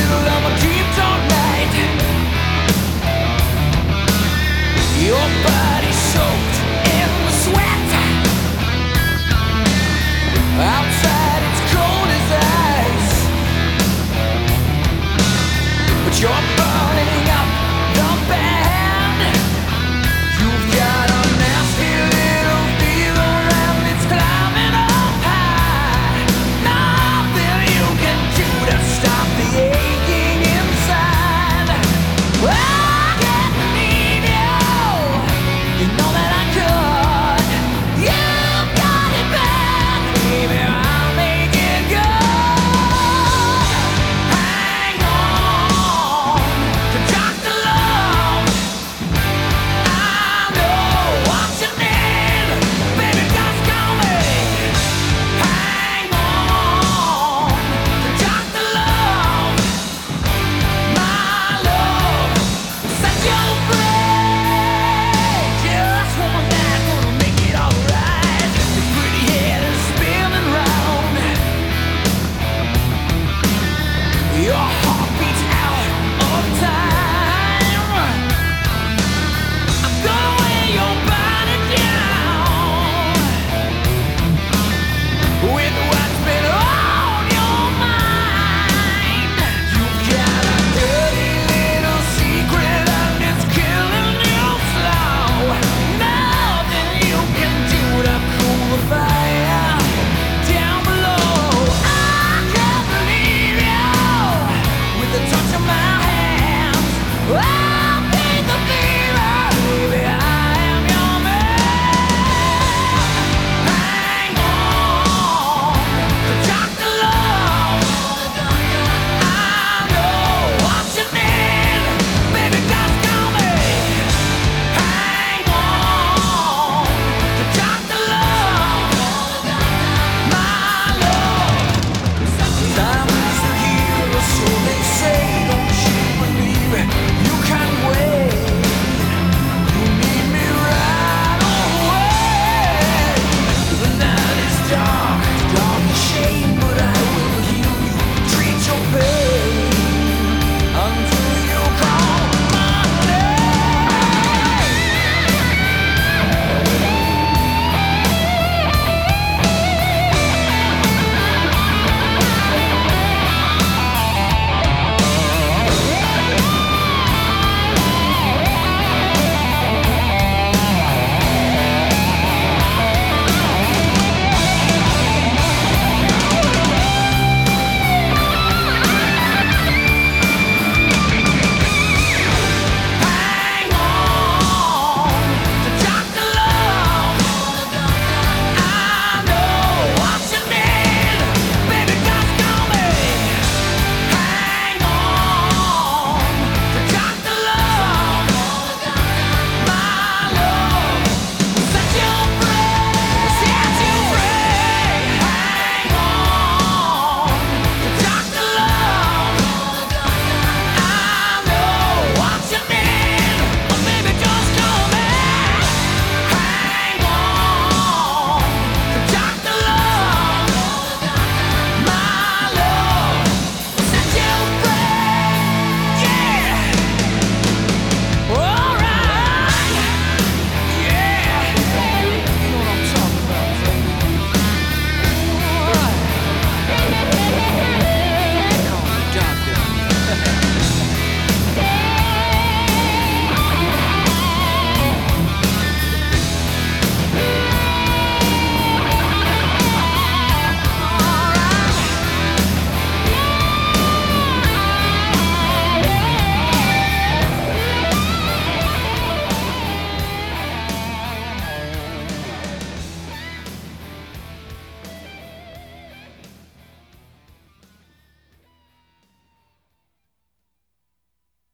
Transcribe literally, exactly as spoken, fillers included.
little of my dreams all night. Your body soaked in the sweat. Outside it's cold as ice, but you're burning up the band. You've got a nasty little fever and it's climbing up high. Nothing you can do to stop the aching inside. I can't leave you, you know that I could. You've got it bad, baby, I'll make it good. Hang on to Doctor Love. I know what you need, baby, just call me. Hang on to Doctor Love. My love will set you free. Just one night gonna make it alright. Your pretty head is spinning round. Your